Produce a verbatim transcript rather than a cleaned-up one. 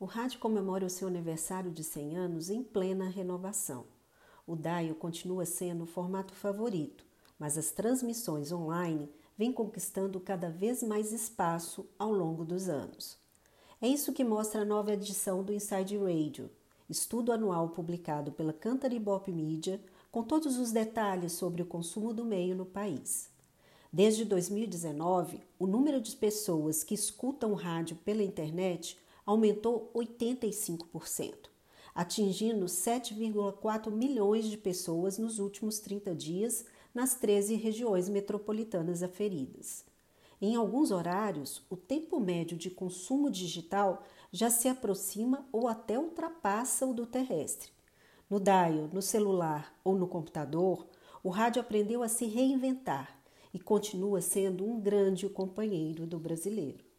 O rádio comemora o seu aniversário de cem anos em plena renovação. O dial continua sendo o formato favorito, mas as transmissões online vêm conquistando cada vez mais espaço ao longo dos anos. É isso que mostra a nova edição do Inside Radio, estudo anual publicado pela Cantar Ibope Media, com todos os detalhes sobre o consumo do meio no país. Desde dois mil e dezenove, o número de pessoas que escutam rádio pela internet aumentou oitenta e cinco por cento, atingindo sete vírgula quatro milhões de pessoas nos últimos trinta dias nas treze regiões metropolitanas aferidas. Em alguns horários, o tempo médio de consumo digital já se aproxima ou até ultrapassa o do terrestre. No dial, no celular ou no computador, o rádio aprendeu a se reinventar e continua sendo um grande companheiro do brasileiro.